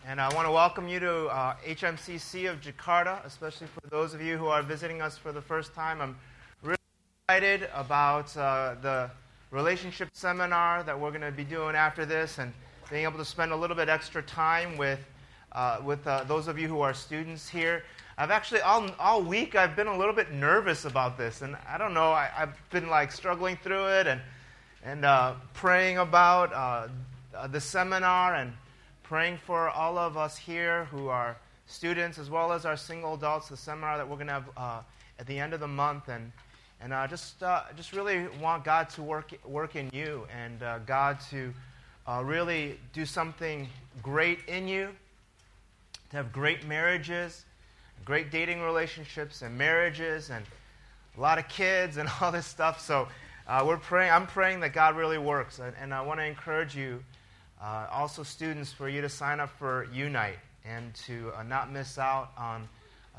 And I want to welcome you to HMCC of Jakarta, especially for those of you who are visiting us for the first time. I'm really excited about the relationship seminar that we're going to be doing after this, and being able to spend a little bit extra time with those of you who are students here. I've actually, all week, I've been a little bit nervous about this, and I don't know, I've been struggling through it and praying about the seminar and praying for all of us here who are students as well as our single adults, the seminar that we're going to have at the end of the month. And I just really want God to work in you and God to really do something great in you, to have great marriages, great dating relationships and marriages and a lot of kids and all this stuff. So I'm praying that God really works. And I want to encourage you, also students, for you to sign up for Unite and to not miss out on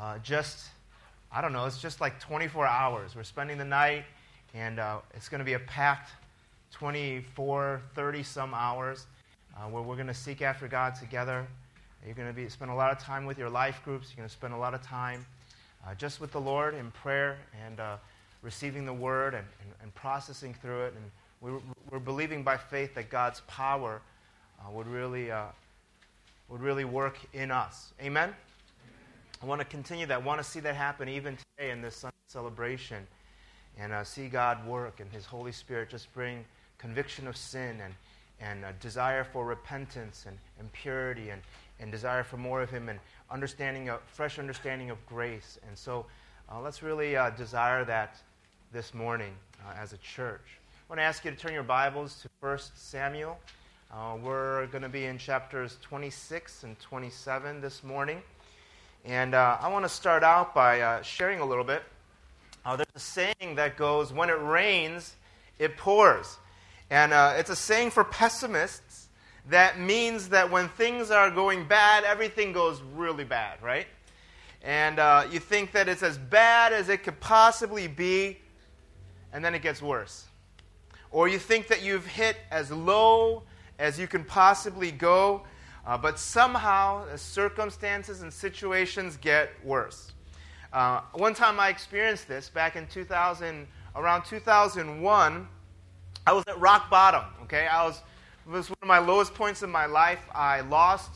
it's just like 24 hours. We're spending the night, and it's going to be a packed 24, 30-some hours where we're going to seek after God together. You're going to spend a lot of time with your life groups. You're going to spend a lot of time just with the Lord in prayer and receiving the Word and processing through it. And we're believing by faith that God's power would really work in us. Amen? I want to continue that. I want to see that happen even today in this Sunday celebration, and see God work and His Holy Spirit just bring conviction of sin and a desire for repentance and purity and desire for more of Him and fresh understanding of grace. And so let's really desire that this morning as a church. I want to ask you to turn your Bibles to 1 Samuel. We're going to be in chapters 26 and 27 this morning. And I want to start out by sharing a little bit. There's a saying that goes, when it rains, it pours. And it's a saying for pessimists that means that when things are going bad, everything goes really bad, right? And you think that it's as bad as it could possibly be, and then it gets worse. Or you think that you've hit as low as you can possibly go, but somehow the circumstances and situations get worse. One time I experienced this back in around 2001. I was at rock bottom. Okay, it was one of my lowest points in my life. I lost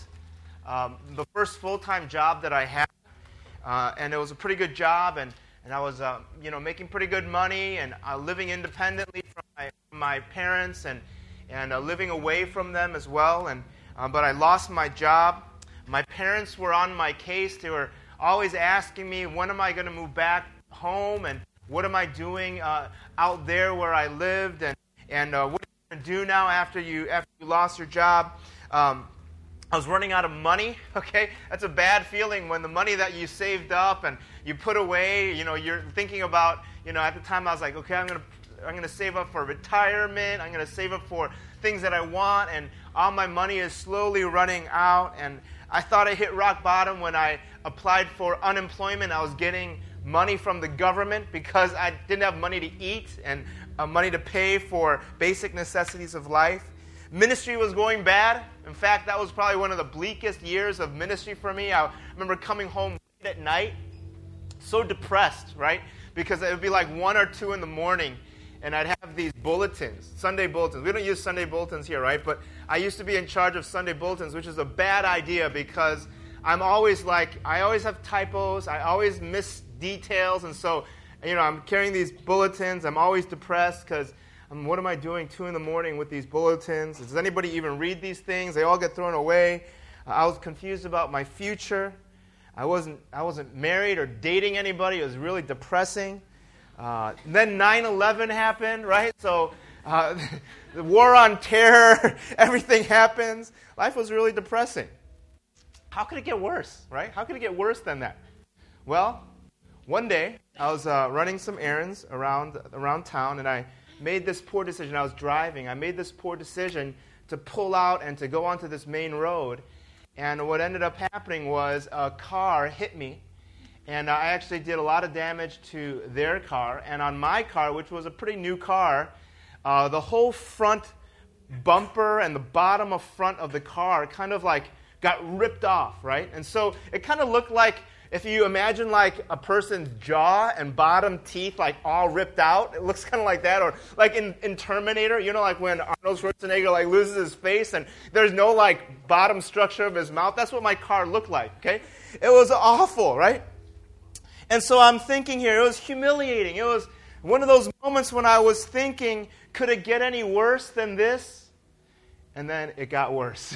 the first full-time job that I had, and it was a pretty good job, and I was making pretty good money and living independently from my parents and living away from them as well. But I lost my job. My parents were on my case. They were always asking me, when am I going to move back home? And what am I doing out there where I lived? And what are you going to do now after you lost your job? I was running out of money. Okay, that's a bad feeling when the money that you saved up and you put away, you're thinking about, at the time I was like, okay, I'm going to save up for retirement. I'm going to save up for things that I want, and all my money is slowly running out. And I thought I hit rock bottom when I applied for unemployment. I was getting money from the government because I didn't have money to eat and money to pay for basic necessities of life. Ministry was going bad. In fact, that was probably one of the bleakest years of ministry for me. I remember coming home late at night, so depressed, right? Because it would be like 1 or 2 in the morning, and I'd have these bulletins, Sunday bulletins. We don't use Sunday bulletins here, right? But I used to be in charge of Sunday bulletins, which is a bad idea because I always have typos. I always miss details. And so, I'm carrying these bulletins. I'm always depressed because what am I doing 2 in the morning with these bulletins? Does anybody even read these things? They all get thrown away. I was confused about my future. I wasn't married or dating anybody. It was really depressing. Then 9/11 happened, right? So the war on terror, everything happens. Life was really depressing. How could it get worse, right? How could it get worse than that? Well, one day I was running some errands around town, and I made this poor decision. I was driving. I made this poor decision to pull out and to go onto this main road. And what ended up happening was a car hit me. And I actually did a lot of damage to their car. And on my car, which was a pretty new car, the whole front bumper and the bottom of front of the car kind of like got ripped off, right? And so it kind of looked like, if you imagine like a person's jaw and bottom teeth like all ripped out, it looks kind of like that. Or like in Terminator, like when Arnold Schwarzenegger like loses his face and there's no like bottom structure of his mouth. That's what my car looked like, okay? It was awful, right? And so I'm thinking here, it was humiliating. It was one of those moments when I was thinking, could it get any worse than this? And then it got worse.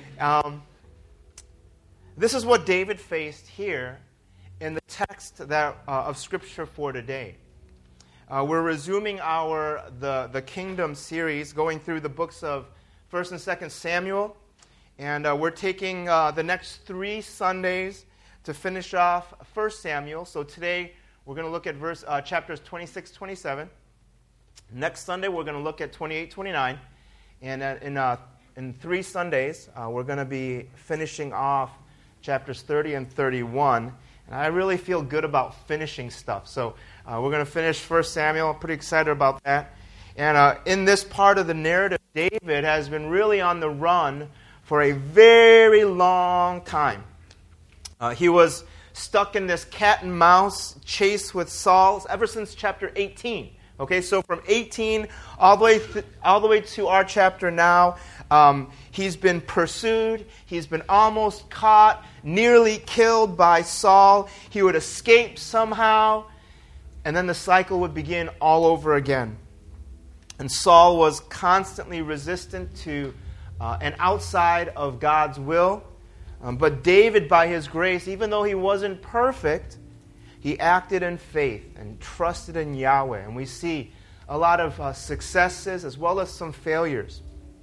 This is what David faced here in the text of Scripture for today. We're resuming the Kingdom series, going through the books of 1st and 2nd Samuel, and we're taking the next 3 Sundays to finish off 1 Samuel. So today we're going to look at chapters 26, 27. Next Sunday we're going to look at 28, 29, and in 3 Sundays we're going to be finishing off chapters 30 and 31. And I really feel good about finishing stuff. So we're going to finish 1 Samuel. I'm pretty excited about that. And in this part of the narrative, David has been really on the run for a very long time. He was stuck in this cat and mouse chase with Saul ever since chapter 18. Okay, so from 18 all the way to our chapter now, he's been pursued. He's been almost caught, nearly killed by Saul. He would escape somehow, and then the cycle would begin all over again. And Saul was constantly resistant to and outside of God's will. But David, by his grace, even though he wasn't perfect, he acted in faith and trusted in Yahweh. And we see a lot of successes as well as some failures.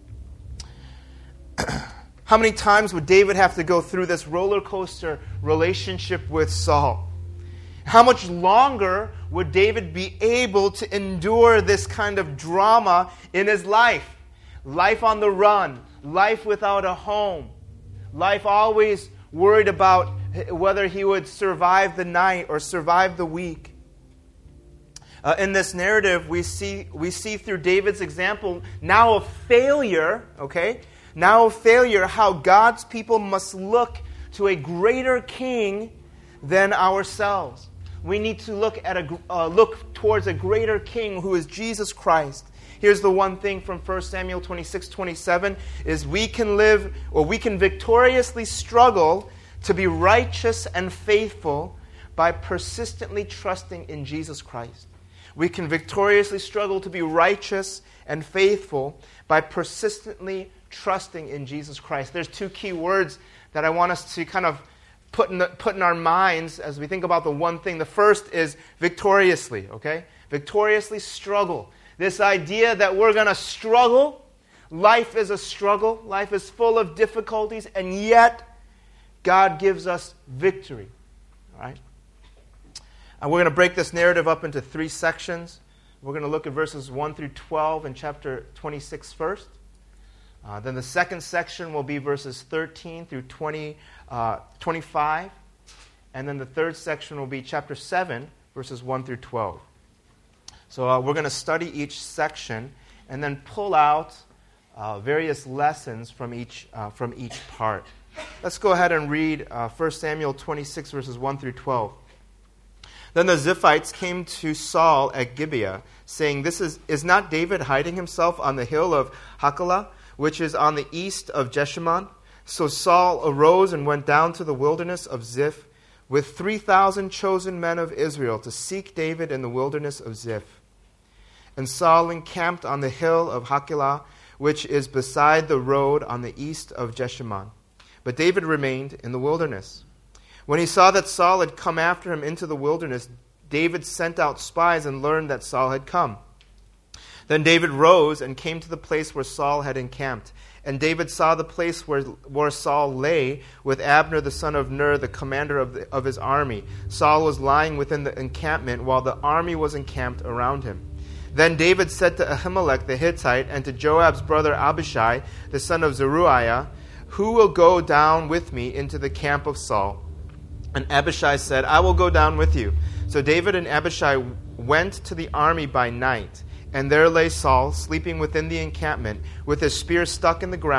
How many times would David have to go through this roller coaster relationship with Saul? How much longer would David be able to endure this kind of drama in his life? Life on the run, life without a home, life always worried about whether he would survive the night or survive the week. In this narrative, we see through David's example now of failure, okay? Now of failure, how God's people must look to a greater king than ourselves. We need to look towards a greater king who is Jesus Christ. Here's the one thing from 1 Samuel 26:27 is we can victoriously struggle to be righteous and faithful by persistently trusting in Jesus Christ. We can victoriously struggle to be righteous and faithful by persistently trusting in Jesus Christ. There's 2 key words that I want us to kind of put in our minds as we think about the one thing. The first is victoriously, okay? Victoriously struggle. This idea that we're going to struggle. Life is a struggle. Life is full of difficulties, and yet God gives us victory. All right? And we're going to break this narrative up into 3 sections. We're going to look at verses 1 through 12 in chapter 26 first. Then the second section will be verses 13 through 25. And then the third section will be chapter 7, verses 1 through 12. So we're going to study each section and then pull out various lessons from each part. Let's go ahead and read 1 Samuel 26, verses 1 through 12. Then the Ziphites came to Saul at Gibeah, saying, Is not David hiding himself on the hill of Hachilah, which is on the east of Jeshimon? So Saul arose and went down to the wilderness of Ziph with 3,000 chosen men of Israel to seek David in the wilderness of Ziph. And Saul encamped on the hill of Hachilah, which is beside the road on the east of Jeshimon. But David remained in the wilderness. When he saw that Saul had come after him into the wilderness, David sent out spies and learned that Saul had come. Then David rose and came to the place where Saul had encamped. And David saw the place where Saul lay with Abner the son of Ner, the commander of his army. Saul was lying within the encampment while the army was encamped around him. Then David said to Ahimelech the Hittite and to Joab's brother Abishai, the son of Zeruiah, Who will go down with me into the camp of Saul? And Abishai said, I will go down with you. So David and Abishai went to the army by night. And there lay Saul, sleeping within the encampment, with his spear stuck in the ground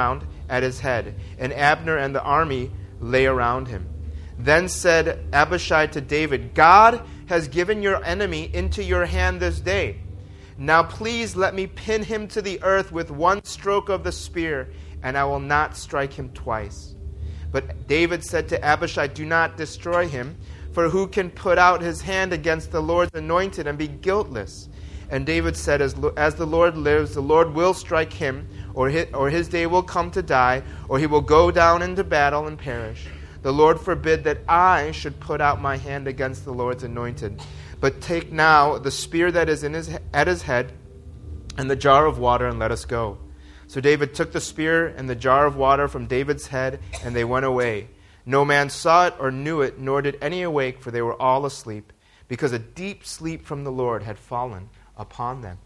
at his head, and Abner and the army lay around him. Then said Abishai to David, God has given your enemy into your hand this day. Now please let me pin him to the earth with one stroke of the spear, and I will not strike him twice. But David said to Abishai, do not destroy him, for who can put out his hand against the Lord's anointed and be guiltless? And David said, as the Lord lives, the Lord will strike him, or his day will come to die, or he will go down into battle and perish. The Lord forbid that I should put out my hand against the Lord's anointed. But take now the spear that is at his head and the jar of water, and let us go. So David took the spear and the jar of water from David's head, and they went away. No man saw it or knew it, nor did any awake, for they were all asleep, because a deep sleep from the Lord had fallen upon them.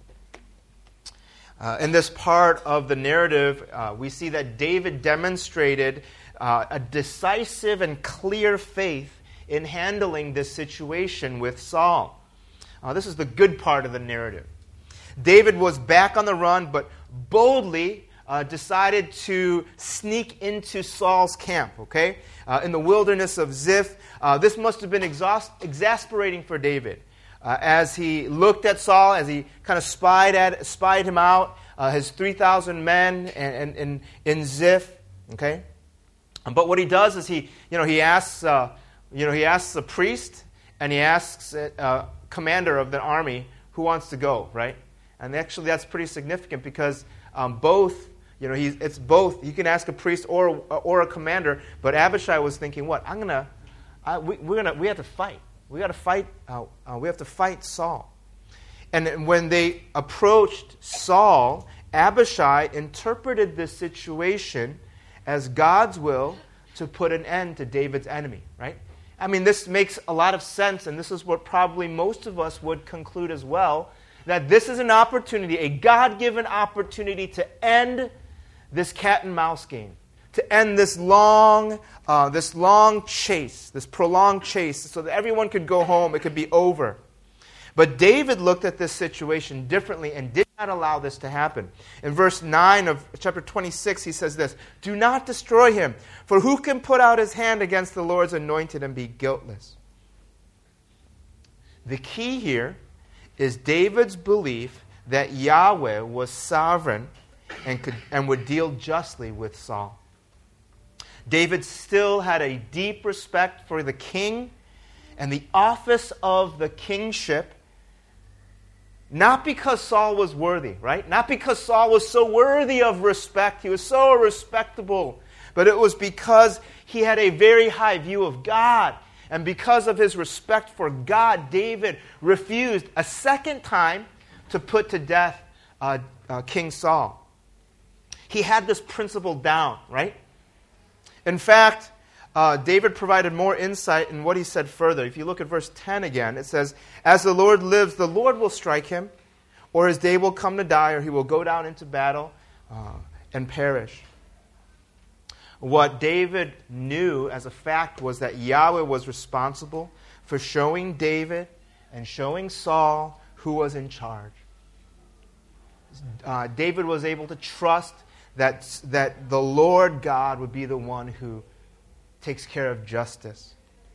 In this part of the narrative, we see that David demonstrated a decisive and clear faith in handling this situation with Saul. This is the good part of the narrative. David was back on the run, but boldly decided to sneak into Saul's camp, in the wilderness of Ziph. This must have been exasperating for David. As he looked at Saul, as he kind of spied him out, his 3,000 men in Ziph, okay? But what he does is he asks the priest, and he asks commander of the army who wants to go, right? And actually that's pretty significant because it's both. You can ask a priest or a commander, but Abishai was thinking, what? We have to fight. We have to fight Saul. And when they approached Saul, Abishai interpreted this situation as God's will to put an end to David's enemy, right? I mean, this makes a lot of sense, and this is what probably most of us would conclude as well, that this is an opportunity, a God-given opportunity to end this cat and mouse game, to end this long chase, this prolonged chase, so that everyone could go home, it could be over. But David looked at this situation differently and did not allow this to happen. In verse 9 of chapter 26, he says this, do not destroy him, for who can put out his hand against the Lord's anointed and be guiltless? The key here is David's belief that Yahweh was sovereign and would deal justly with Saul. David still had a deep respect for the king and the office of the kingship, not because Saul was worthy, right? Not because Saul was so worthy of respect, he was so respectable, but it was because he had a very high view of God. And because of his respect for God, David refused a second time to put to death King Saul. He had this principle down, right? In fact, David provided more insight in what he said further. If you look at verse 10 again, it says, as the Lord lives, the Lord will strike him, or his day will come to die, or he will go down into battle and perish. What David knew as a fact was that Yahweh was responsible for showing David and showing Saul who was in charge. David was able to trust that the Lord God would be the one who takes care of justice.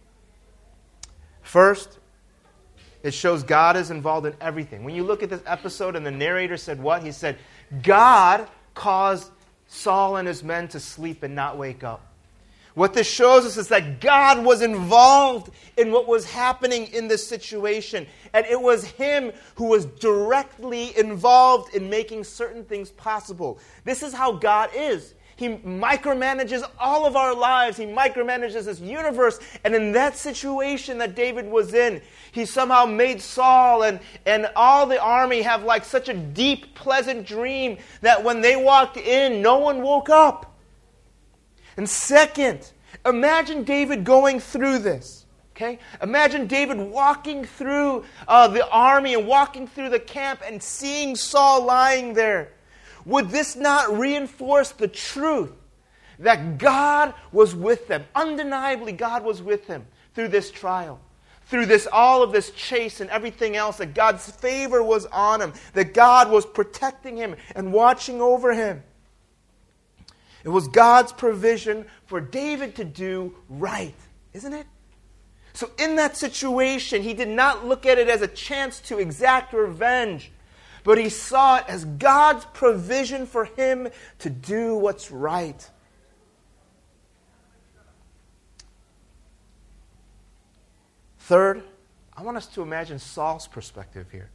First, it shows God is involved in everything. When you look at this episode and the narrator said what? He said, God caused Saul and his men to sleep and not wake up. What this shows us is that God was involved in what was happening in this situation. And it was him who was directly involved in making certain things possible. This is how God is. He micromanages all of our lives. He micromanages this universe. And in that situation that David was in, he somehow made Saul and all the army have like such a deep, pleasant dream that when they walked in, no one woke up. And second, imagine David going through this. Okay? Imagine David walking through the army and walking through the camp and seeing Saul lying there. Would this not reinforce the truth that God was with them? Undeniably, God was with him through this trial, through all of this chase and everything else, that God's favor was on him, that God was protecting him and watching over him. It was God's provision for David to do right, isn't it? So in that situation, he did not look at it as a chance to exact revenge, but he saw it as God's provision for him to do what's right. Third, I want us to imagine Saul's perspective here.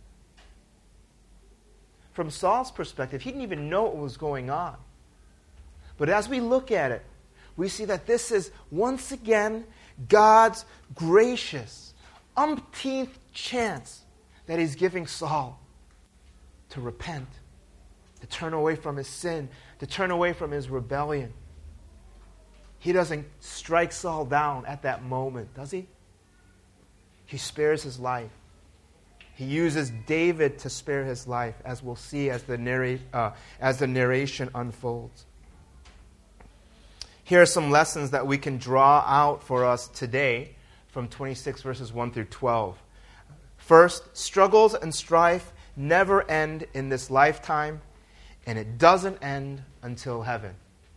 From Saul's perspective, he didn't even know what was going on. But as we look at it, we see that this is once again God's gracious, umpteenth chance that he's giving Saul to repent, to turn away from his sin, to turn away from his rebellion. He doesn't strike Saul down at that moment, does he? He spares his life. He uses David to spare his life, as we'll see as the narration unfolds. Here are some lessons that we can draw out for us today from 26 verses 1 through 12. First, struggles and strife never end in this lifetime, and it doesn't end until heaven.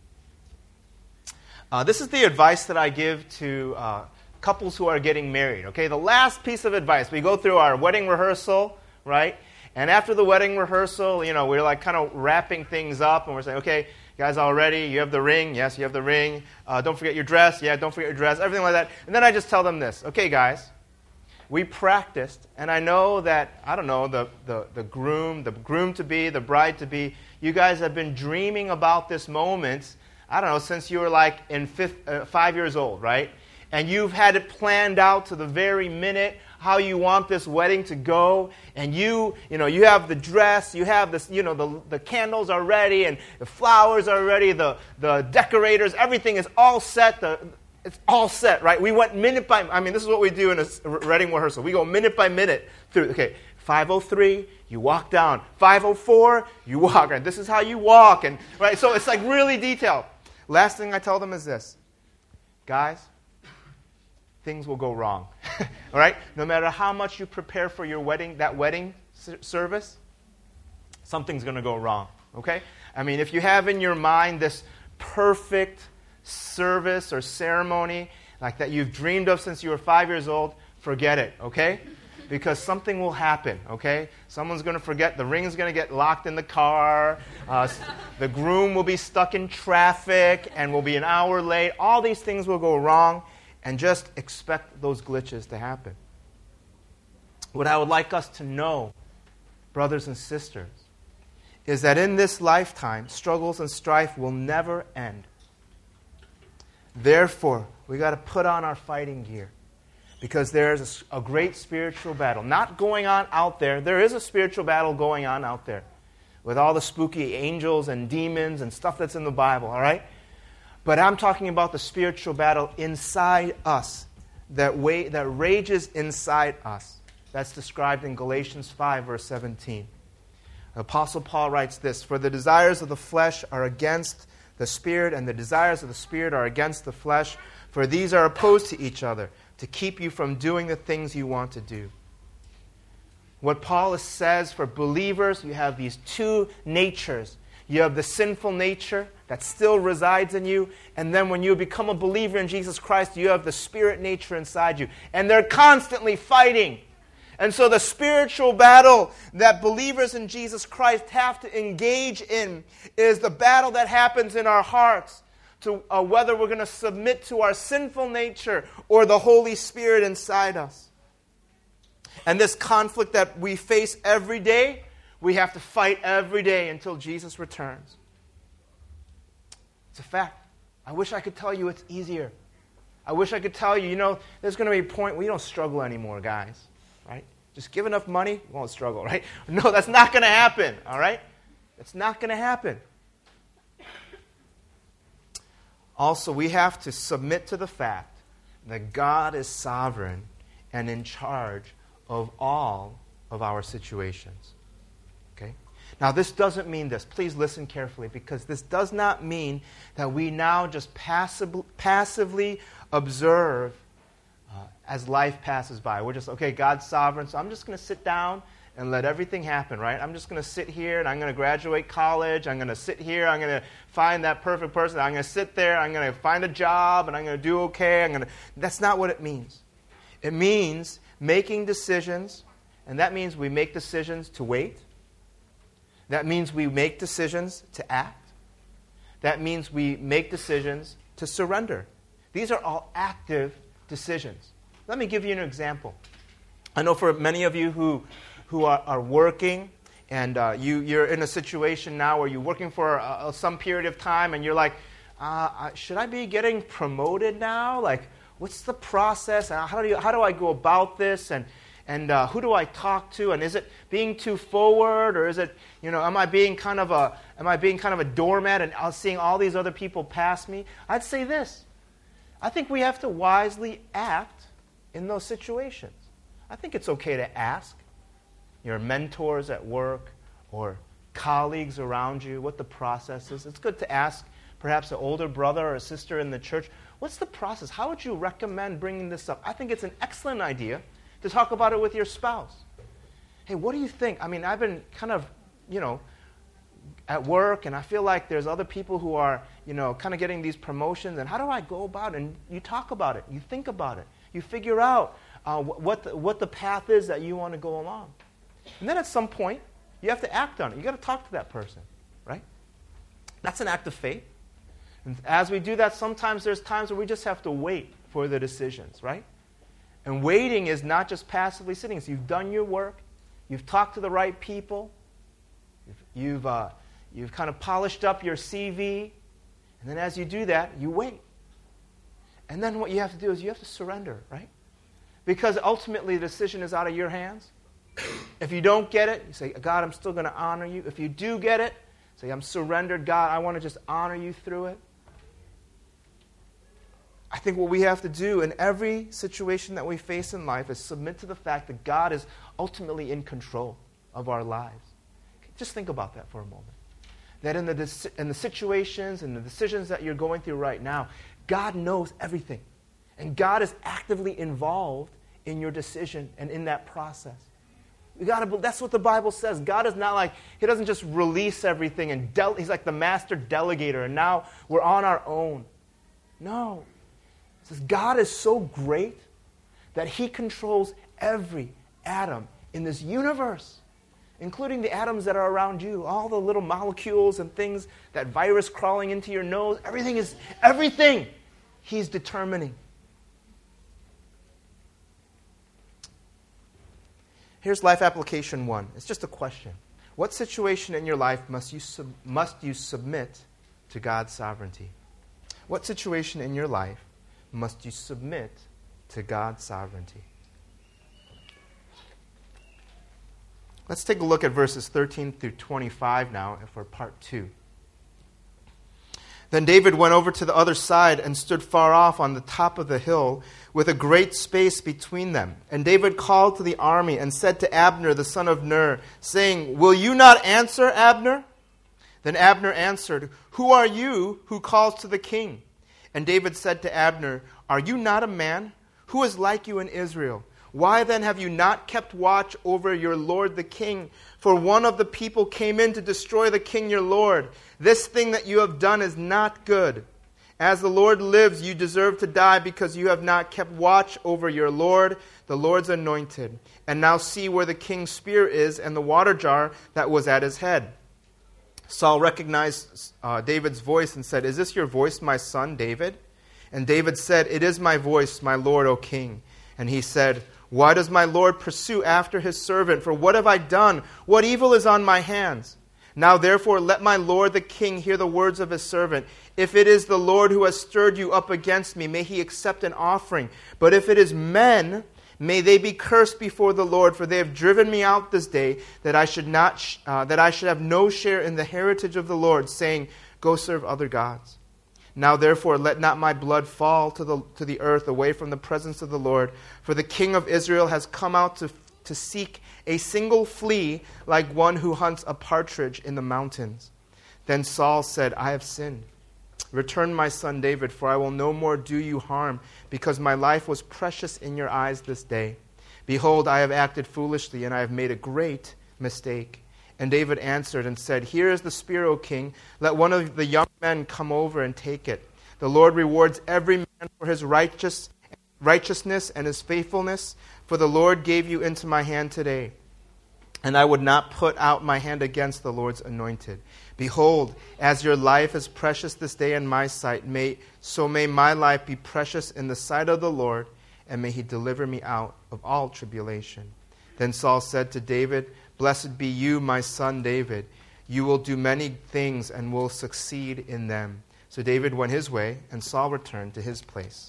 This is the advice that I give to couples who are getting married. Okay, the last piece of advice. We go through our wedding rehearsal, right? And after the wedding rehearsal, we're like kind of wrapping things up, and we're saying, okay, you guys all ready? You have the ring? Yes, you have the ring. Don't forget your dress. Yeah, don't forget your dress. Everything like that. And then I just tell them this. Okay, guys, we practiced, and I know that, the groom-to-be, the bride-to-be, you guys have been dreaming about this moment, since you were like 5 years old, right? And you've had it planned out to the very minute how you want this wedding to go, and you have the dress, you have this, the candles are ready, and the flowers are ready, the decorators, everything is all set. It's all set, right? We went minute by. This is what we do in a wedding rehearsal. We go minute by minute through. Okay, 5:03, you walk down. 5:04, you walk. Right? This is how you walk, and right. So it's like really detailed. Last thing I tell them is this, guys. Things will go wrong, all right? No matter how much you prepare for your wedding, that wedding service, something's going to go wrong, okay? If you have in your mind this perfect service or ceremony like that you've dreamed of since you were 5 years old, forget it, okay? Because something will happen, okay? Someone's going to forget. The ring's going to get locked in the car. The groom will be stuck in traffic and will be an hour late. All these things will go wrong. And just expect those glitches to happen. What I would like us to know, brothers and sisters, is that in this lifetime, struggles and strife will never end. Therefore, we got to put on our fighting gear, because there's a great spiritual battle not going on out there. There is a spiritual battle going on out there with all the spooky angels and demons and stuff that's in the Bible, all right? But I'm talking about the spiritual battle inside us, that rages inside us. That's described in Galatians 5, verse 17. The Apostle Paul writes this, "For the desires of the flesh are against the Spirit, and the desires of the Spirit are against the flesh. For these are opposed to each other, to keep you from doing the things you want to do." What Paul says for believers, you have these two natures. You have the sinful nature that still resides in you, and then when you become a believer in Jesus Christ, you have the spirit nature inside you. And they're constantly fighting. And so the spiritual battle that believers in Jesus Christ have to engage in is the battle that happens in our hearts, to whether we're going to submit to our sinful nature or the Holy Spirit inside us. And this conflict that we face every day, we have to fight every day until Jesus returns. It's a fact. I wish I could tell you it's easier. I wish I could tell you, there's going to be a point where you don't struggle anymore, guys. Right? Just give enough money, you won't struggle, right? No, that's not going to happen, all right? It's not going to happen. Also, we have to submit to the fact that God is sovereign and in charge of all of our situations. Okay? Now, this doesn't mean this. Please listen carefully, because this does not mean that we now just passively observe as life passes by. We're just, okay, God's sovereign, so I'm just going to sit down and let everything happen, right? I'm just going to sit here and I'm going to graduate college. I'm going to sit here. I'm going to find that perfect person. I'm going to sit there. I'm going to find a job and I'm going to do okay. That's not what it means. It means making decisions, and that means we make decisions to wait. That means we make decisions to act. That means we make decisions to surrender. These are all active decisions. Let me give you an example. I know for many of you who are working, and you're in a situation now where you're working for some period of time, and you're like, should I be getting promoted now? Like, what's the process? And how do I go about this? And who do I talk to? And is it being too forward, or is it, am I being kind of a doormat and seeing all these other people pass me? I'd say this. I think we have to wisely act in those situations. I think it's okay to ask your mentors at work or colleagues around you what the process is. It's good to ask perhaps an older brother or a sister in the church, what's the process? How would you recommend bringing this up? I think it's an excellent idea to talk about it with your spouse. Hey, what do you think? I mean, I've been kind of, at work, and I feel like there's other people who are, kind of getting these promotions, and how do I go about it? And you talk about it. You think about it. You figure out what the path is that you want to go along. And then at some point, you have to act on it. You got to talk to that person, right? That's an act of faith. And as we do that, sometimes there's times where we just have to wait for the decisions, right? And waiting is not just passively sitting. So you've done your work. You've talked to the right people. You've kind of polished up your CV. And then as you do that, you wait. And then what you have to do is you have to surrender, right? Because ultimately the decision is out of your hands. If you don't get it, you say, God, I'm still going to honor you. If you do get it, say, I'm surrendered. God, I want to just honor you through it. I think what we have to do in every situation that we face in life is submit to the fact that God is ultimately in control of our lives. Just think about that for a moment. That in the situations and the decisions that you're going through right now, God knows everything. And God is actively involved in your decision and in that process. That's what the Bible says. God is not like, He doesn't just release everything and He's like the master delegator and now we're on our own. No. It says God is so great that He controls every atom in this universe, including the atoms that are around you, all the little molecules and things, that virus crawling into your nose, everything He's determining. Here's life application 1. It's just a question. What situation in your life must you submit to God's sovereignty? What situation in your life must you submit to God's sovereignty? Let's take a look at verses 13 through 25 now for part 2. Then David went over to the other side and stood far off on the top of the hill with a great space between them. And David called to the army and said to Abner, the son of Ner, saying, "Will you not answer, Abner?" Then Abner answered, "Who are you who calls to the king?" And David said to Abner, "Are you not a man? Who is like you in Israel? Why then have you not kept watch over your lord the king? For one of the people came in to destroy the king your lord. This thing that you have done is not good. As the Lord lives, you deserve to die because you have not kept watch over your lord, the Lord's anointed. And now see where the king's spear is and the water jar that was at his head." Saul recognized David's voice and said, "Is this your voice, my son David?" And David said, "It is my voice, my lord, O king." And he said, "Why does my lord pursue after his servant? For what have I done? What evil is on my hands? Now therefore let my lord the king hear the words of his servant. If it is the Lord who has stirred you up against me, may he accept an offering. But if it is men, may they be cursed before the Lord, for they have driven me out this day, that I should have no share in the heritage of the Lord, saying, 'Go serve other gods.' Now therefore let not my blood fall to the earth away from the presence of the Lord, for the king of Israel has come out to seek a single flea like one who hunts a partridge in the mountains." Then Saul said, "I have sinned. Return my son David, for I will no more do you harm, because my life was precious in your eyes this day. Behold, I have acted foolishly, and I have made a great mistake. And David answered and said, Here is the spear, O king. Let one of the young men come over and take it. The Lord rewards every man for his righteousness and his faithfulness, for the Lord gave you into my hand today. And I would not put out my hand against the Lord's anointed. Behold, as your life is precious this day in my sight, so may my life be precious in the sight of the Lord, and may he deliver me out of all tribulation. Then Saul said to David, Blessed be you, my son David. You will do many things and will succeed in them. So David went his way, and Saul returned to his place.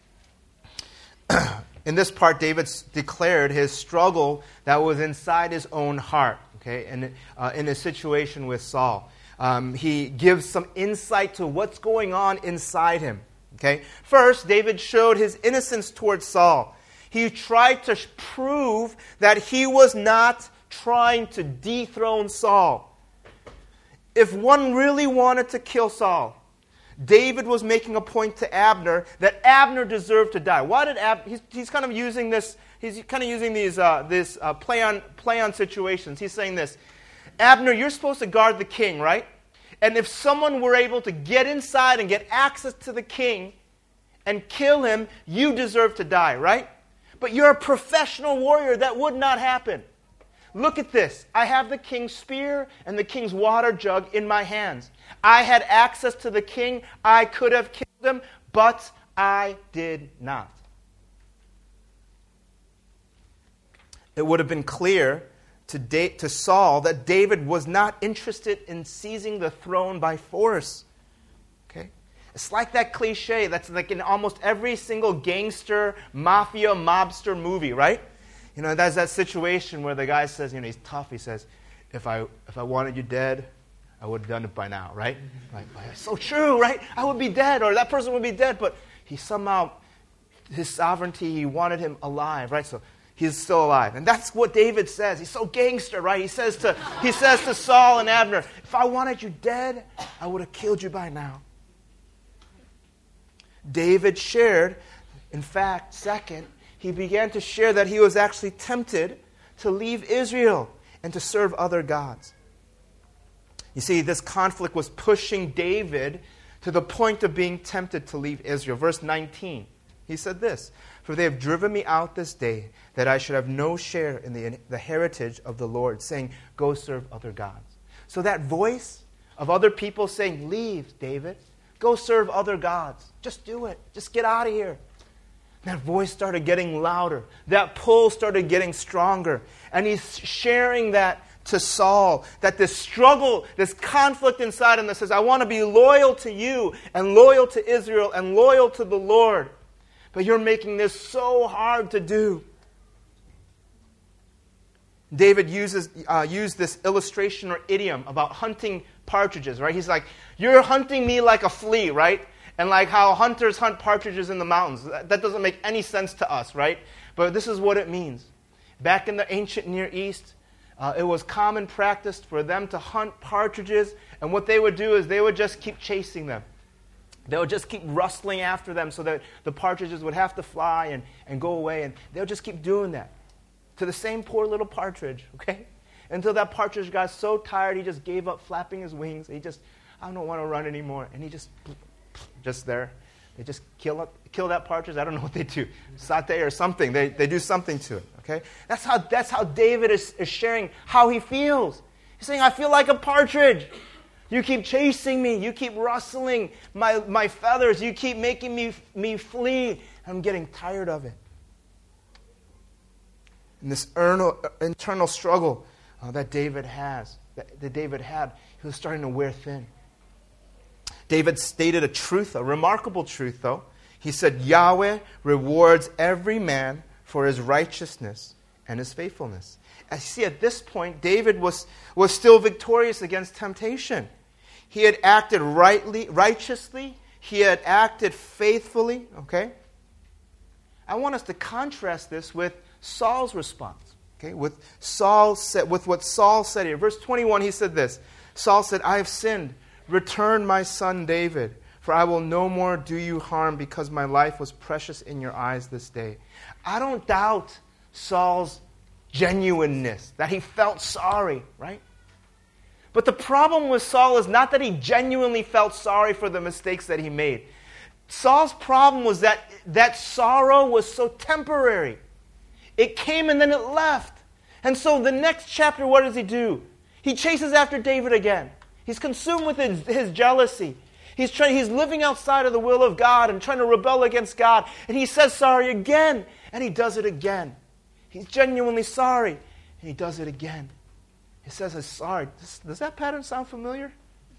In this part, David declared his struggle that was inside his own heart, okay, and in his situation with Saul. He gives some insight to what's going on inside him. Okay? First, David showed his innocence towards Saul. He tried to prove that he was not trying to dethrone Saul. If one really wanted to kill Saul, David was making a point to Abner that Abner deserved to die. Why did Abner? He's kind of using this. He's kind of using these play on situations. He's saying this: Abner, you're supposed to guard the king, right? And if someone were able to get inside and get access to the king and kill him, you deserve to die, right? But you're a professional warrior. That would not happen. Look at this. I have the king's spear and the king's water jug in my hands. I had access to the king. I could have killed him, but I did not. It would have been clear to Saul that David was not interested in seizing the throne by force. Okay? It's like that cliche that's like in almost every single gangster, mafia, mobster movie, right? You know, there's that situation where the guy says, you know, he's tough. He says, if I wanted you dead, I would have done it by now, right? Like, it's so true, right? I would be dead, or that person would be dead, but he somehow, his sovereignty, he wanted him alive, right? So he's still alive. And that's what David says. He's so gangster, right? He says to Saul and Abner, if I wanted you dead, I would have killed you by now. David shared, in fact, second, he began to share that he was actually tempted to leave Israel and to serve other gods. You see, this conflict was pushing David to the point of being tempted to leave Israel. Verse 19, he said this, For they have driven me out this day, that I should have no share in the heritage of the Lord, saying, Go serve other gods. So that voice of other people saying, Leave, David. Go serve other gods. Just do it. Just get out of here. That voice started getting louder. That pull started getting stronger. And he's sharing that to Saul, that this struggle, this conflict inside him that says, I want to be loyal to you and loyal to Israel and loyal to the Lord. But you're making this so hard to do. David used this illustration or idiom about hunting partridges, right? He's like, you're hunting me like a flea, right? And like how hunters hunt partridges in the mountains. That doesn't make any sense to us, right? But this is what it means. Back in the ancient Near East, it was common practice for them to hunt partridges. And what they would do is they would just keep chasing them. They would just keep rustling after them so that the partridges would have to fly and go away. And they would just keep doing that to the same poor little partridge, okay? Until that partridge got so tired, he just gave up flapping his wings. I don't want to run anymore. And he just there. They just kill that partridge. I don't know what they do. Saute or something. They do something to it, okay? That's how David is sharing how he feels. He's saying, I feel like a partridge. You keep chasing me. You keep rustling my feathers. You keep making me flee. I'm getting tired of it. And this internal struggle that David had, he was starting to wear thin. David stated a truth, a remarkable truth, though. He said, Yahweh rewards every man for his righteousness and his faithfulness. As you see, at this point, David was still victorious against temptation. He had acted righteously. He had acted faithfully. Okay? I want us to contrast this with Saul's response. Okay? With what Saul said here. Verse 21, he said this. Saul said, I have sinned. Return my son David, for I will no more do you harm because my life was precious in your eyes this day. I don't doubt Saul's genuineness, that he felt sorry, right? But the problem with Saul is not that he genuinely felt sorry for the mistakes that he made. Saul's problem was that sorrow was so temporary. It came and then it left. And so the next chapter, what does he do? He chases after David again. He's consumed with his jealousy. He's living outside of the will of God and trying to rebel against God. And he says sorry again. And he does it again. He's genuinely sorry. And he does it again. He says, I'm sorry. Does that pattern sound familiar?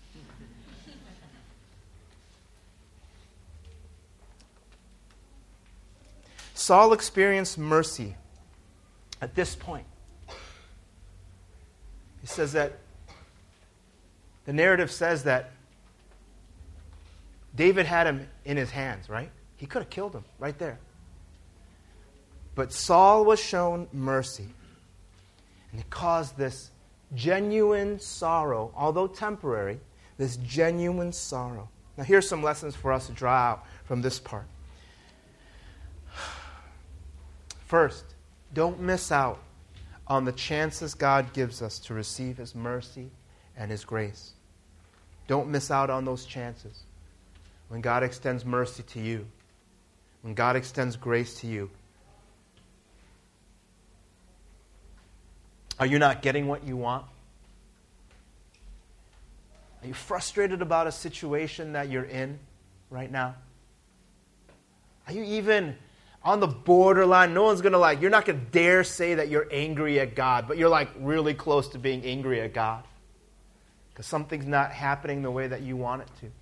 Saul experienced mercy at this point. He says that the narrative says that David had him in his hands, right? He could have killed him right there. But Saul was shown mercy. And it caused this genuine sorrow, although temporary, this genuine sorrow. Now here's some lessons for us to draw out from this part. First, don't miss out on the chances God gives us to receive His mercy and His grace. Don't miss out on those chances. When God extends mercy to you, when God extends grace to you, are you not getting what you want? Are you frustrated about a situation that you're in right now? Are you even on the borderline? No one's going to you're not going to dare say that you're angry at God, but you're really close to being angry at God because something's not happening the way that you want it to.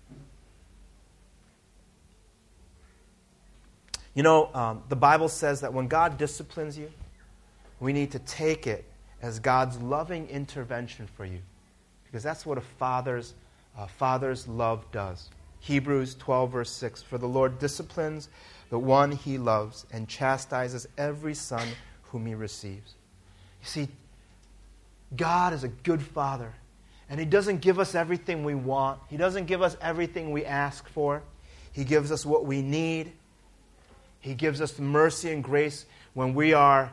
You know, the Bible says that when God disciplines you, we need to take it as God's loving intervention for you, because that's what a father's love does. Hebrews 12, verse 6, for the Lord disciplines the one He loves and chastises every son whom He receives. You see, God is a good Father, and He doesn't give us everything we want. He doesn't give us everything we ask for. He gives us what we need. He gives us mercy and grace when we are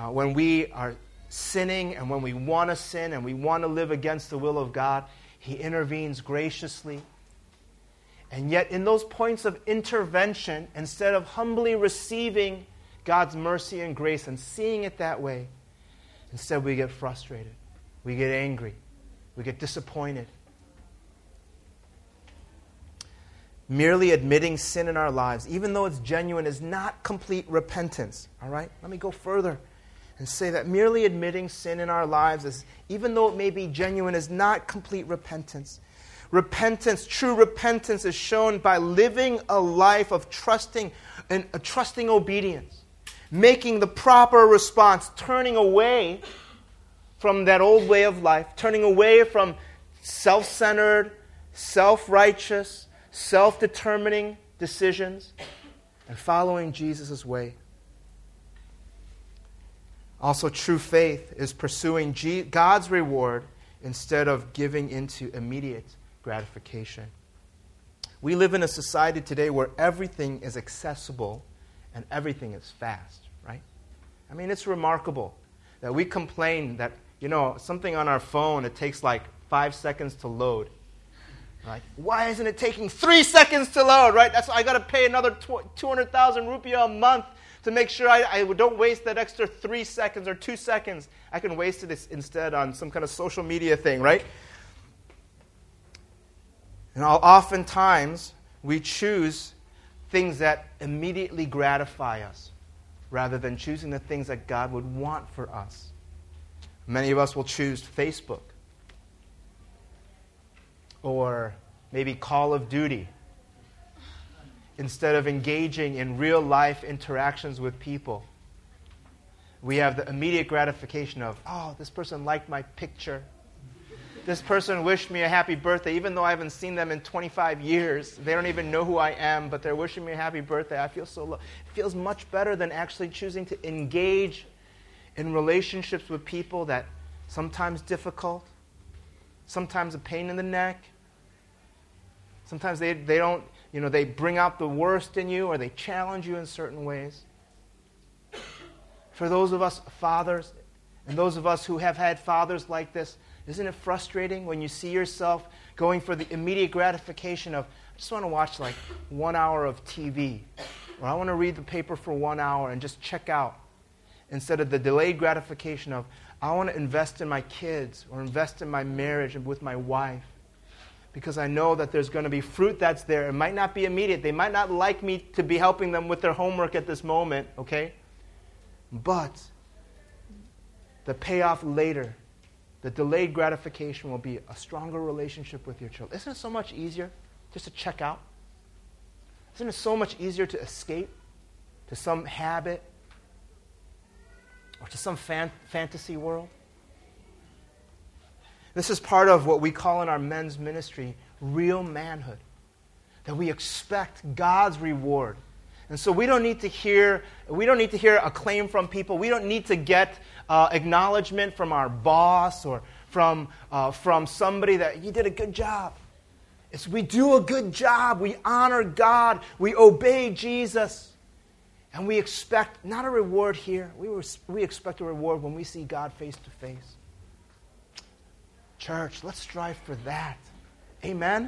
sinning and when we want to sin and we want to live against the will of God. He intervenes graciously. And yet in those points of intervention, instead of humbly receiving God's mercy and grace and seeing it that way, instead we get frustrated. We get angry. We get disappointed. Merely admitting sin in our lives, even though it's genuine, is not complete repentance. All right? Let me go further and say that merely admitting sin in our lives, even though it may be genuine, is not complete repentance. Repentance, true repentance, is shown by living a life of trusting obedience, making the proper response, turning away from that old way of life, turning away from self-centered, self-righteous, self-determining decisions, and following Jesus' way. Also, true faith is pursuing God's reward instead of giving into immediate gratification. We live in a society today where everything is accessible and everything is fast, right? I mean, it's remarkable that we complain that, something on our phone, it takes 5 seconds to load. Right? Why isn't it taking 3 seconds to load? Right? That's I got to pay another 200,000 rupiah a month to make sure I don't waste that extra 3 seconds or 2 seconds. I can waste it instead on some kind of social media thing, right? And oftentimes we choose things that immediately gratify us rather than choosing the things that God would want for us. Many of us will choose Facebook, or maybe Call of Duty, instead of engaging in real-life interactions with people. We have the immediate gratification of, this person liked my picture. This person wished me a happy birthday, even though I haven't seen them in 25 years. They don't even know who I am, but they're wishing me a happy birthday. I feel so loved. It feels much better than actually choosing to engage in relationships with people that sometimes difficult, sometimes a pain in the neck. Sometimes they don't, they bring out the worst in you or they challenge you in certain ways. For those of us fathers, and those of us who have had fathers like this, isn't it frustrating when you see yourself going for the immediate gratification of, I just want to watch like 1 hour of TV, or I want to read the paper for 1 hour and just check out, instead of the delayed gratification of, I want to invest in my kids or invest in my marriage and with my wife, because I know that there's going to be fruit that's there. It might not be immediate. They might not like me to be helping them with their homework at this moment, okay? But the payoff later, the delayed gratification, will be a stronger relationship with your children. Isn't it so much easier just to check out? Isn't it so much easier to escape to some habit or to some fantasy world? This is part of what we call in our men's ministry real manhood, that we expect God's reward. And so we don't need to hear acclaim from people. We don't need to get acknowledgement from our boss or from somebody that you did a good job. It's we do a good job. We honor God. We obey Jesus. And we expect not a reward here. We expect a reward when we see God face to face. Church, let's strive for that. Amen?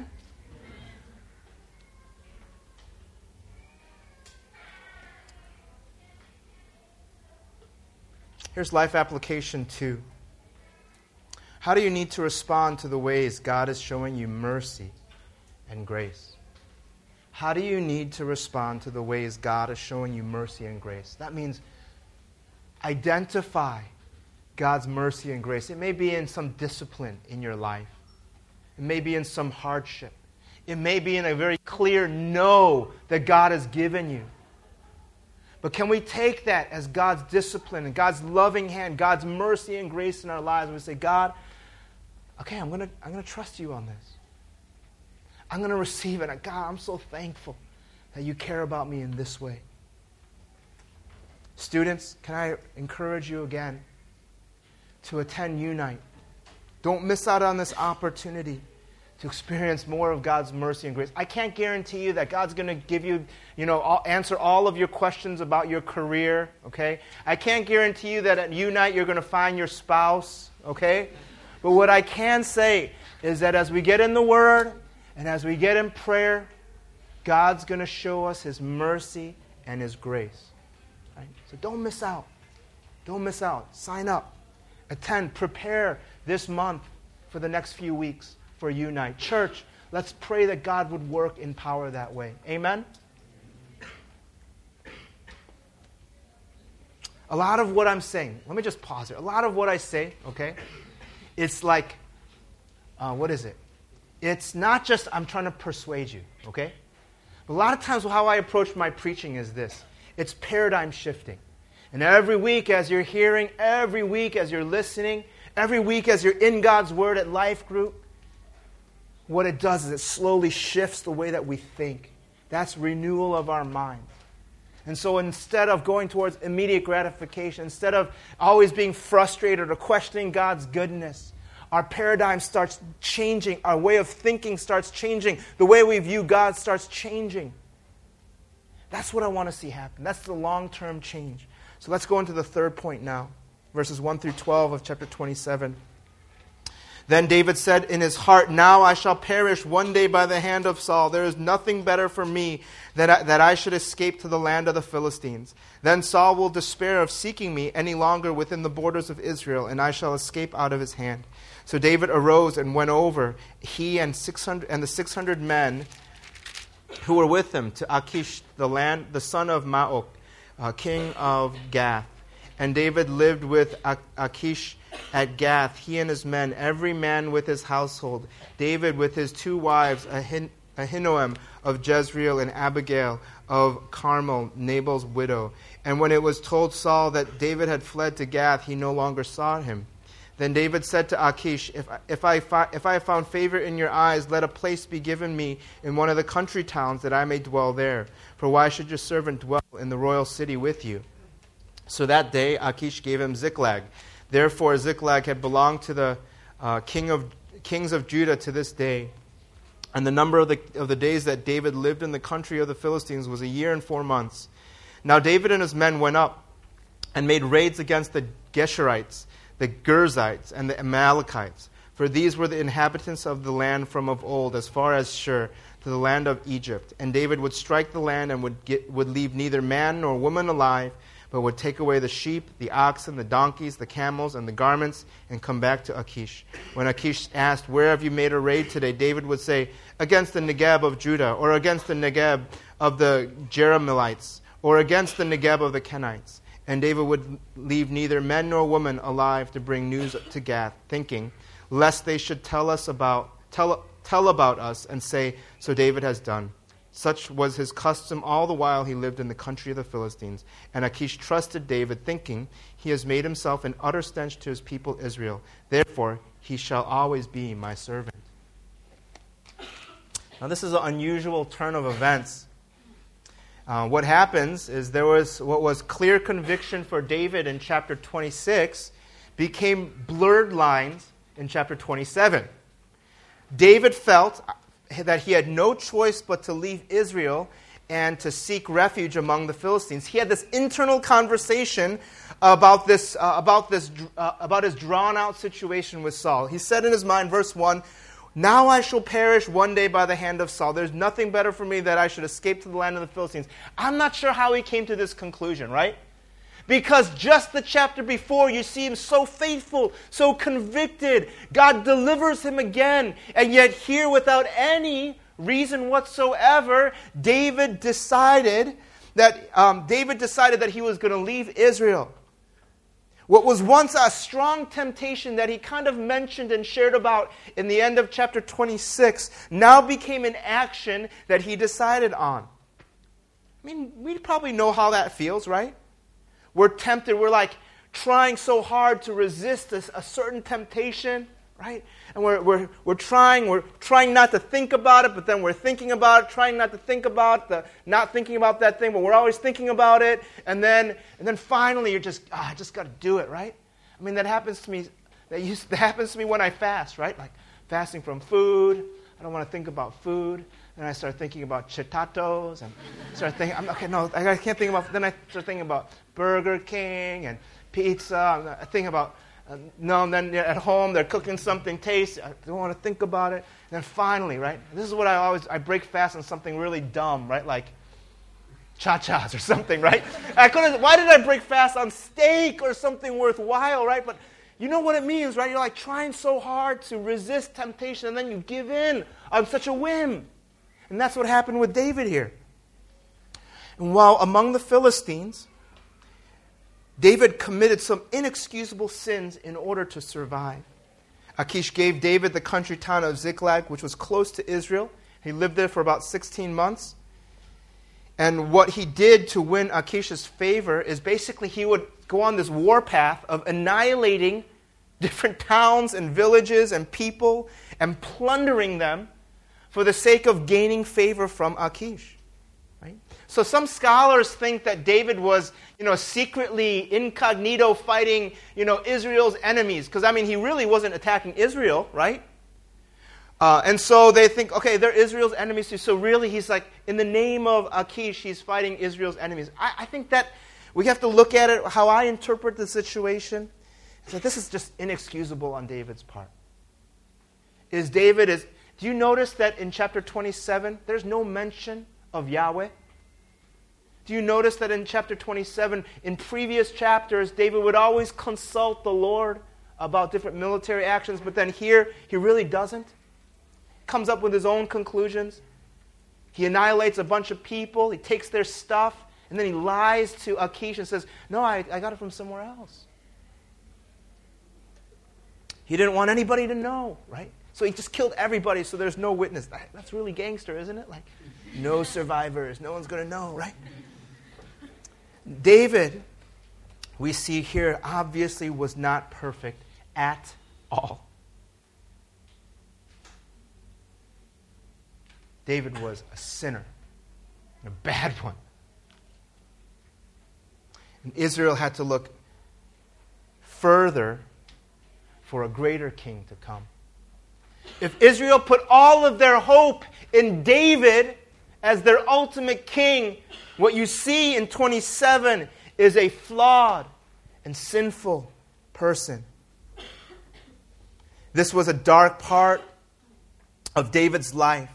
Here's life application 2. How do you need to respond to the ways God is showing you mercy and grace? How do you need to respond to the ways God is showing you mercy and grace? That means identify God's mercy and grace. It may be in some discipline in your life. It may be in some hardship. It may be in a very clear no that God has given you. But can we take that as God's discipline and God's loving hand, God's mercy and grace in our lives, and we say, God, okay, I'm going to trust you on this. I'm going to receive it. God, I'm so thankful that you care about me in this way. Students, can I encourage you again to attend Unite? Don't miss out on this opportunity to experience more of God's mercy and grace. I can't guarantee you that God's going to give you, answer all of your questions about your career, okay? I can't guarantee you that at Unite you're going to find your spouse, okay? But what I can say is that as we get in the Word and as we get in prayer, God's going to show us His mercy and His grace. Right? So don't miss out. Don't miss out. Sign up. Attend. Prepare this month for the next few weeks for Unite. Church, let's pray that God would work in power that way. Amen? A lot of what I'm saying, let me just pause here. A lot of what I say, okay, it's like, what is it? It's not just I'm trying to persuade you, okay? But a lot of times how I approach my preaching is this. It's paradigm shifting. And every week as you're hearing, every week as you're listening, every week as you're in God's Word at Life Group, what it does is it slowly shifts the way that we think. That's renewal of our mind. And so instead of going towards immediate gratification, instead of always being frustrated or questioning God's goodness, our paradigm starts changing. Our way of thinking starts changing. The way we view God starts changing. That's what I want to see happen. That's the long-term change. So let's go into the third point now. Verses 1 through 12 of chapter 27. Then David said in his heart, now I shall perish one day by the hand of Saul. There is nothing better for me that I should escape to the land of the Philistines. Then Saul will despair of seeking me any longer within the borders of Israel, and I shall escape out of his hand. So David arose and went over, he and the 600 men who were with him, to Achish, the son of Maok, king of Gath. And David lived with Achish at Gath, he and his men, every man with his household. David with his 2 wives, Ahinoam of Jezreel and Abigail of Carmel, Nabal's widow. And when it was told Saul that David had fled to Gath, he no longer sought him. Then David said to Achish, if I have found favor in your eyes, let a place be given me in one of the country towns that I may dwell there. For why should your servant dwell in the royal city with you? So that day Achish gave him Ziklag. Therefore Ziklag had belonged to the kings of Judah to this day. And the number of the days that David lived in the country of the Philistines was 1 year and 4 months. Now David and his men went up and made raids against the Geshurites, the Girzites, and the Amalekites. For these were the inhabitants of the land from of old, as far as Shur, to the land of Egypt. And David would strike the land and would leave neither man nor woman alive, but would take away the sheep, the oxen, the donkeys, the camels, and the garments, and come back to Achish. When Achish asked, "Where have you made a raid today?" David would say, "Against the Negeb of Judah, or against the Negeb of the Jerahmeelites, or against the Negeb of the Kenites." And David would leave neither men nor woman alive to bring news to Gath, thinking, lest they should tell about us and say, "So David has done." Such was his custom all the while he lived in the country of the Philistines. And Achish trusted David, thinking, "He has made himself an utter stench to his people Israel. Therefore, he shall always be my servant." Now, this is an unusual turn of events. What happens is there was what was clear conviction for David in chapter 26 became blurred lines in chapter 27. David felt that he had no choice but to leave Israel and to seek refuge among the Philistines. He had this internal conversation about his drawn-out situation with Saul. He said in his mind, verse 1, "Now I shall perish one day by the hand of Saul. There's nothing better for me that I should escape to the land of the Philistines." I'm not sure how he came to this conclusion, right? Because just the chapter before, you see him so faithful, so convicted. God delivers him again. And yet here, without any reason whatsoever, David decided that he was going to leave Israel. What was once a strong temptation that he kind of mentioned and shared about in the end of chapter 26 now became an action that he decided on. I mean, we probably know how that feels, right? We're tempted. We're like trying so hard to resist a certain temptation, right? And we're trying not to think about it, but then we're thinking about it, trying not to think about not thinking about that thing, but we're always thinking about it. And then finally you're just, I just got to do it, right? I mean, that happens to me. That happens to me when I fast, right? Like fasting from food. I don't want to think about food. Then I start thinking about chitatos and start thinking, I can't think about. Then I start thinking about Burger King and pizza. I think about, and then at home they're cooking something tasty. I don't want to think about it. And then finally, right, this is what I break fast on something really dumb, right, like cha-chas or something, right? Why did I break fast on steak or something worthwhile, right? But you know what it means, right? You're like trying so hard to resist temptation and then you give in on such a whim. And that's what happened with David here. And while among the Philistines, David committed some inexcusable sins in order to survive. Achish gave David the country town of Ziklag, which was close to Israel. He lived there for about 16 months. And what he did to win Achish's favor is basically he would go on this warpath of annihilating different towns and villages and people and plundering them for the sake of gaining favor from Achish. Right? So some scholars think that David was, secretly incognito fighting, Israel's enemies. Because, he really wasn't attacking Israel, right? And so they think, okay, they're Israel's enemies too. So really, he's like, in the name of Achish, he's fighting Israel's enemies. I think that we have to look at it, how I interpret the situation. Is that this is just inexcusable on David's part. Do you notice that in chapter 27, there's no mention of Yahweh? Do you notice that in chapter 27, in previous chapters, David would always consult the Lord about different military actions, but then here, he really doesn't? Comes up with his own conclusions. He annihilates a bunch of people. He takes their stuff, and then he lies to Achish and says, "No, I got it from somewhere else." He didn't want anybody to know, right? So he just killed everybody so there's no witness. That's really gangster, isn't it? Like, no survivors. No one's going to know, right? David, we see here, obviously was not perfect at all. David was a sinner, a bad one. And Israel had to look further for a greater king to come. If Israel put all of their hope in David as their ultimate king, what you see in 27 is a flawed, and sinful person. This was a dark part of David's life.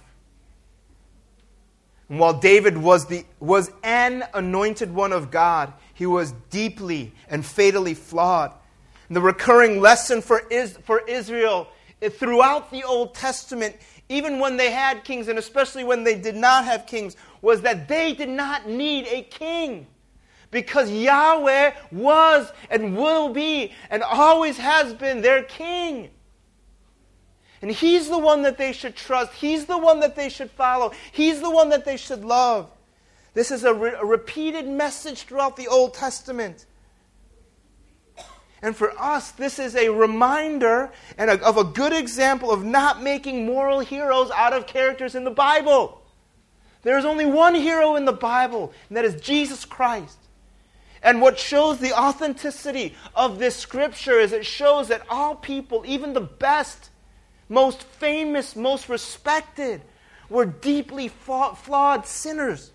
And while David was an anointed one of God, he was deeply and fatally flawed. And the recurring lesson for Israel throughout the Old Testament, even when they had kings, and especially when they did not have kings, was that they did not need a king. Because Yahweh was and will be and always has been their king. And He's the one that they should trust. He's the one that they should follow. He's the one that they should love. This is a repeated message throughout the Old Testament. And for us, this is a reminder of a good example of not making moral heroes out of characters in the Bible. There is only one hero in the Bible, and that is Jesus Christ. And what shows the authenticity of this scripture is it shows that all people, even the best, most famous, most respected, were deeply flawed sinners.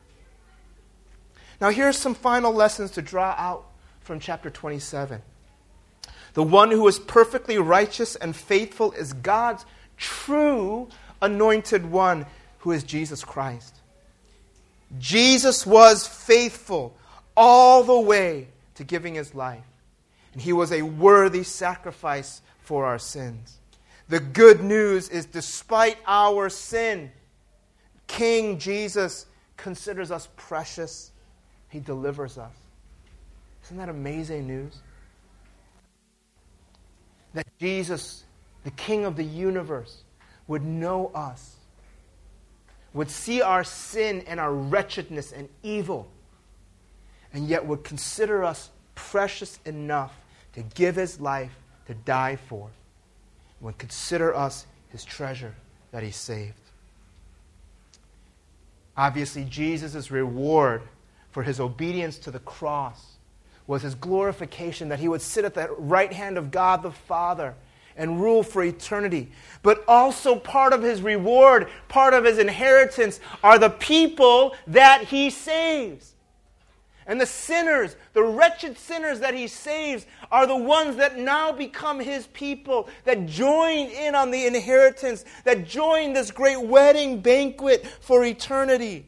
Now here are some final lessons to draw out from chapter 27. The one who is perfectly righteous and faithful is God's true anointed one, who is Jesus Christ. Jesus was faithful all the way to giving His life. And He was a worthy sacrifice for our sins. The good news is, despite our sin, King Jesus considers us precious. He delivers us. Isn't that amazing news? That Jesus, the King of the universe, would know us, would see our sin and our wretchedness and evil, and yet would consider us precious enough to give His life to die for, would consider us His treasure that He saved. Obviously, Jesus' reward for His obedience to the cross was His glorification, that He would sit at the right hand of God the Father and rule for eternity. But also part of His reward, part of His inheritance, are the people that He saves. And the sinners, the wretched sinners that He saves, are the ones that now become His people, that join in on the inheritance, that join this great wedding banquet for eternity.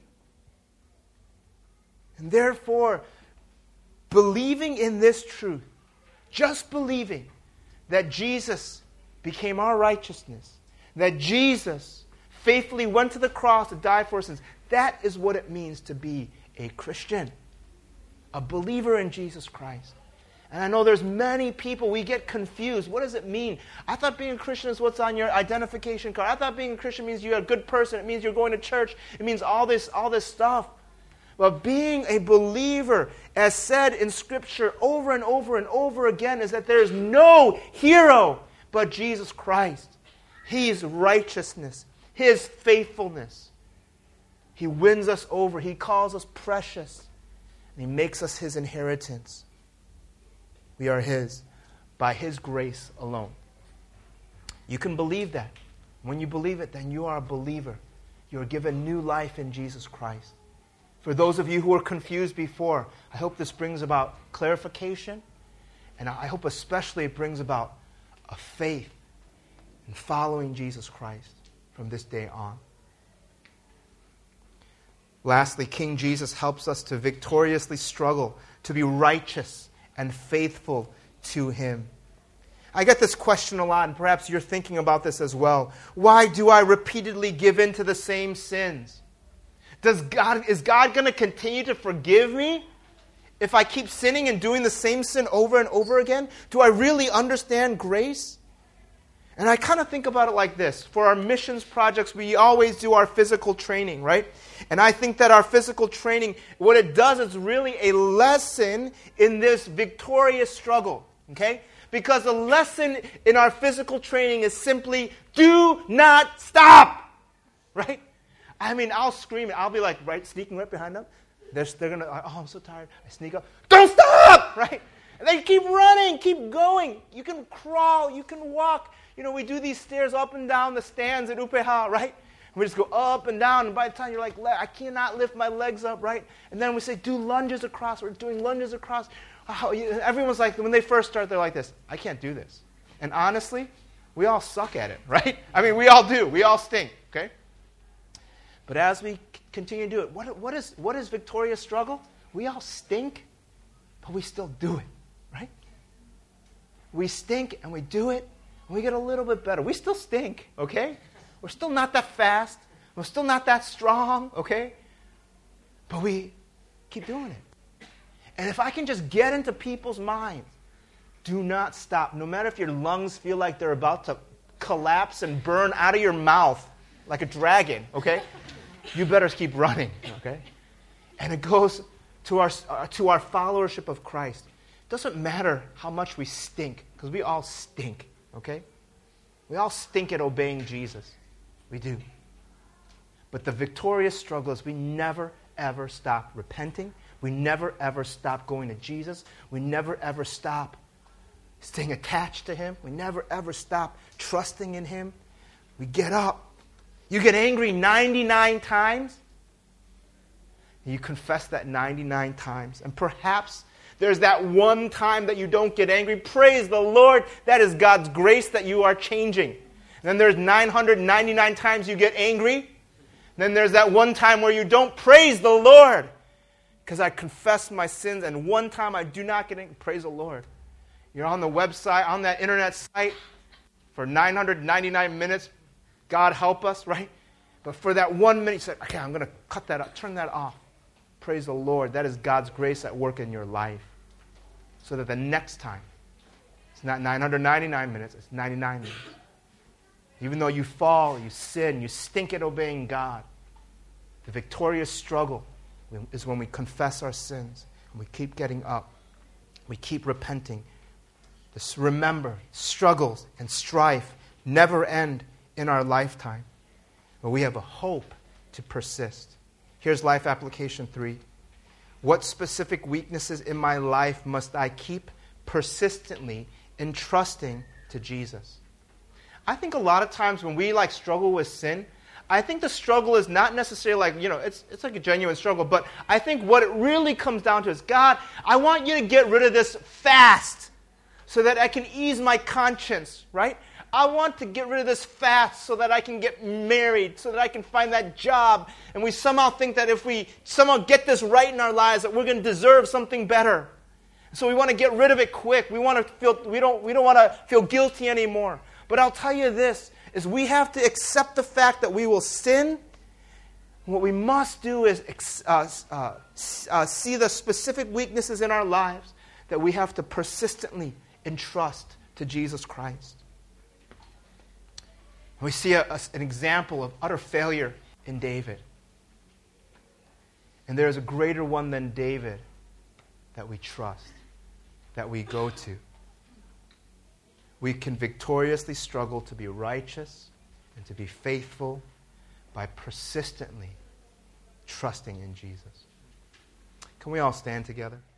And therefore, believing in this truth, just believing that Jesus became our righteousness, that Jesus faithfully went to the cross to die for our sins, that is what it means to be a Christian, a believer in Jesus Christ. And I know there's many people, we get confused. What does it mean? I thought being a Christian is what's on your identification card. I thought being a Christian means you're a good person. It means you're going to church. It means all this stuff. But being a believer, as said in Scripture over and over and over again, is that there is no hero but Jesus Christ. His righteousness, His faithfulness. He wins us over. He calls us precious. And He makes us His inheritance. We are His by His grace alone. You can believe that. When you believe it, then you are a believer. You are given new life in Jesus Christ. For those of you who were confused before, I hope this brings about clarification, and I hope especially it brings about a faith in following Jesus Christ from this day on. Lastly, King Jesus helps us to victoriously struggle to be righteous and faithful to Him. I get this question a lot, and perhaps you're thinking about this as well. Why do I repeatedly give in to the same sins? Is God going to continue to forgive me if I keep sinning and doing the same sin over and over again? Do I really understand grace? And I kind of think about it like this. For our missions projects, we always do our physical training, right? And I think that our physical training, what it does is really a lesson in this victorious struggle, okay? Because the lesson in our physical training is simply, do not stop, right? I mean, I'll scream it. I'll be like, sneaking right behind them. They're going to, I'm so tired. I sneak up. Don't stop, right? And they keep running, keep going. You can crawl, you can walk. You know, we do these stairs up and down the stands at UPH, right? we just go up and down, and by the time you're like, I cannot lift my legs up, right? And then we say, do lunges across. We're doing lunges across. Everyone's like, when they first start, they're like this, I can't do this. And honestly, we all suck at it, right? I mean, we all do. We all stink, okay? But as we continue to do it, what is victorious struggle? We all stink, but we still do it, right? We stink and we do it, and we get a little bit better. We still stink, okay? We're still not that fast. We're still not that strong, okay? But we keep doing it. And if I can just get into people's minds, do not stop. No matter if your lungs feel like they're about to collapse and burn out of your mouth like a dragon, okay? You better keep running, okay? And it goes to our followership of Christ. It doesn't matter how much we stink, because we all stink, okay? We all stink at obeying Jesus. We do. But the victorious struggle is we never, ever stop repenting. We never, ever stop going to Jesus. We never, ever stop staying attached to Him. We never, ever stop trusting in Him. We get up. You get angry 99 times. And you confess that 99 times. And perhaps there's that one time that you don't get angry. Praise the Lord. That is God's grace that you are changing. And then there's 999 times you get angry. And then there's that one time where you don't. Praise the Lord. Because I confess my sins, and one time I do not get angry. Praise the Lord. You're on the website, on that internet site for 999 minutes. God help us, right? But for that 1 minute, you say, okay, I'm going to cut that up, turn that off. Praise the Lord. That is God's grace at work in your life. So that the next time, it's not 999 minutes, it's 99 minutes. Even though you fall, you sin, you stink at obeying God, the victorious struggle is when we confess our sins and we keep getting up. We keep repenting. Remember, struggles and strife never end in our lifetime. But we have a hope to persist. Here's life application 3. What specific weaknesses in my life must I keep persistently entrusting to Jesus? I think a lot of times when we struggle with sin, I think the struggle is not necessarily it's like a genuine struggle, but I think what it really comes down to is, God, I want you to get rid of this fast so that I can ease my conscience, right? I want to get rid of this fast so that I can get married, so that I can find that job. And we somehow think that if we somehow get this right in our lives, that we're going to deserve something better. So we want to get rid of it quick. We don't want to feel guilty anymore. But I'll tell you this, is we have to accept the fact that we will sin. What we must do is see the specific weaknesses in our lives that we have to persistently entrust to Jesus Christ. We see an example of utter failure in David. And there is a greater one than David that we trust, that we go to. We can victoriously struggle to be righteous and to be faithful by persistently trusting in Jesus. Can we all stand together?